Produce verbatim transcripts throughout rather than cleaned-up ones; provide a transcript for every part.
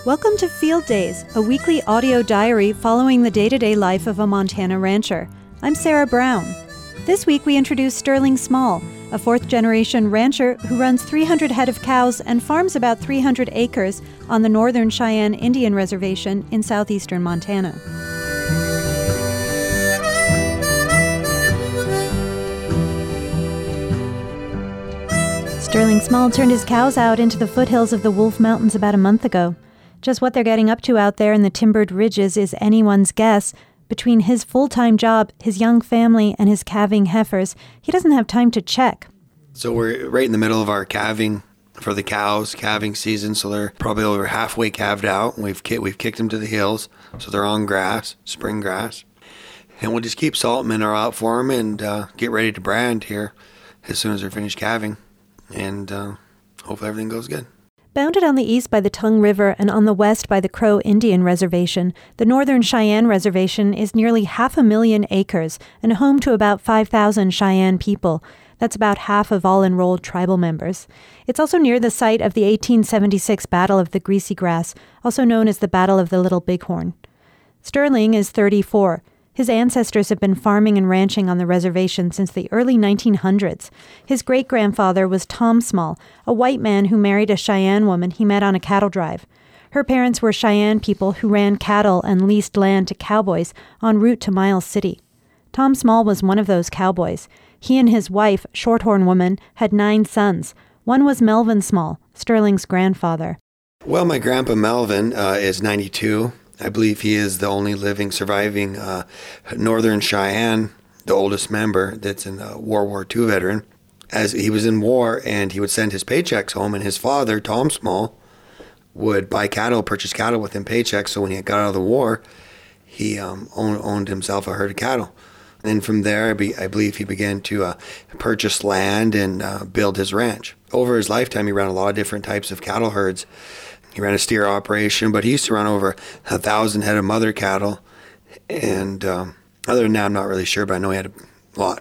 Welcome to Field Days, a weekly audio diary following the day-to-day life of a Montana rancher. I'm Sarah Brown. This week we introduce Sterling Small, a fourth-generation rancher who runs three hundred head of cows and farms about three hundred acres on the Northern Cheyenne Indian Reservation in southeastern Montana. Sterling Small turned his cows out into the foothills of the Wolf Mountains about a month ago. Just what they're getting up to out there in the timbered ridges is anyone's guess. Between his full-time job, his young family, and his calving heifers, he doesn't have time to check. So we're right in the middle of our calving for the cows, calving season, so they're probably over halfway calved out. We've ki- we've kicked them to the hills, so they're on grass, spring grass. And we'll just keep salt minnow out for them and uh, get ready to brand here as soon as they're finished calving. And uh, hopefully everything goes good. Bounded on the east by the Tongue River and on the west by the Crow Indian Reservation, the Northern Cheyenne Reservation is nearly half a million acres and home to about five thousand Cheyenne people. That's about half of all enrolled tribal members. It's also near the site of the eighteen seventy-six Battle of the Greasy Grass, also known as the Battle of the Little Bighorn. Sterling is thirty-four. His ancestors have been farming and ranching on the reservation since the early nineteen hundreds. His great-grandfather was Tom Small, a white man who married a Cheyenne woman he met on a cattle drive. Her parents were Cheyenne people who ran cattle and leased land to cowboys en route to Miles City. Tom Small was one of those cowboys. He and his wife, Shorthorn Woman, had nine sons. One was Melvin Small, Sterling's grandfather. Well, my grandpa Melvin uh, is ninety-two. I believe he is the only living surviving uh, Northern Cheyenne, the oldest member that's in a World War Two veteran. As he was in war and he would send his paychecks home, and his father, Tom Small, would buy cattle, purchase cattle with him paychecks. So when he got out of the war, he um, owned, owned himself a herd of cattle. And from there, I, be, I believe he began to uh, purchase land and uh, build his ranch. Over his lifetime, he ran a lot of different types of cattle herds. He ran a steer operation, but he used to run over a thousand head of mother cattle. And um, other than that, I'm not really sure, but I know he had a lot.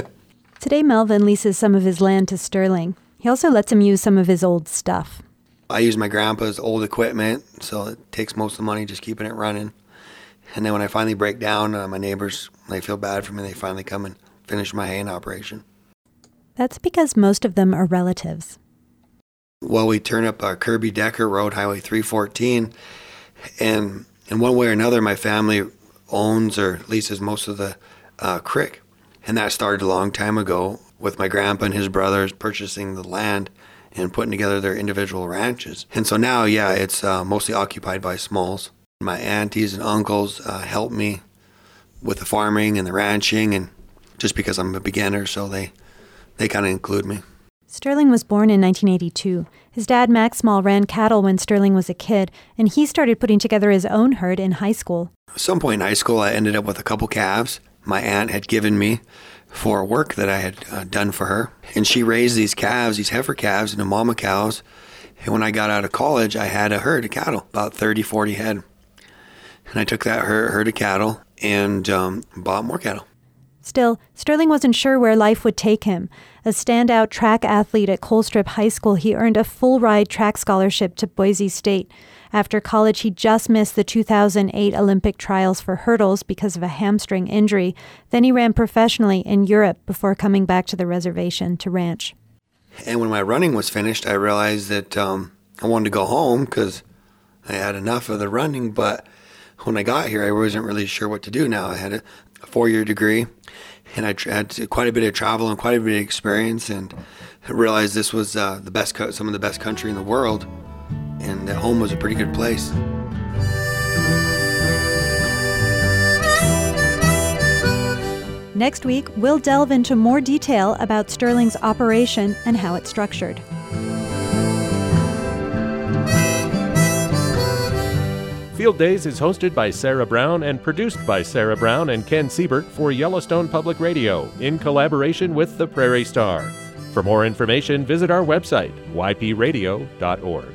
Today, Melvin leases some of his land to Sterling. He also lets him use some of his old stuff. I use my grandpa's old equipment, so it takes most of the money just keeping it running. And then when I finally break down, uh, my neighbors, they feel bad for me. They finally come and finish my haying operation. That's because most of them are relatives. Well, we turn up uh, Kirby Decker Road, Highway three fourteen, and in one way or another, my family owns or leases most of the uh, creek. And that started a long time ago with my grandpa and his brothers purchasing the land and putting together their individual ranches. And so now, yeah, it's uh, mostly occupied by Smalls. My aunties and uncles uh, help me with the farming and the ranching, and just because I'm a beginner, so they, they kind of include me. Sterling was born in nineteen eighty-two. His dad, Max Small, ran cattle when Sterling was a kid, and he started putting together his own herd in high school. At some point in high school, I ended up with a couple calves my aunt had given me for work that I had uh, done for her. And she raised these calves, these heifer calves, into mama cows. And when I got out of college, I had a herd of cattle, about thirty, forty head. And I took that herd, herd of cattle and um, bought more cattle. Still, Sterling wasn't sure where life would take him. A standout track athlete at Colstrip High School, he earned a full-ride track scholarship to Boise State. After college, he just missed the two thousand eight Olympic trials for hurdles because of a hamstring injury. Then he ran professionally in Europe before coming back to the reservation to ranch. And when my running was finished, I realized that um, I wanted to go home because I had enough of the running. But when I got here, I wasn't really sure what to do now. I had a four-year degree, and I had quite a bit of travel and quite a bit of experience, and I realized this was uh, the best, co- some of the best country in the world, and that home was a pretty good place. Next week, we'll delve into more detail about Sterling's operation and how it's structured. Field Days is hosted by Sarah Brown and produced by Sarah Brown and Ken Siebert for Yellowstone Public Radio in collaboration with the Prairie Star. For more information, visit our website, y p radio dot org.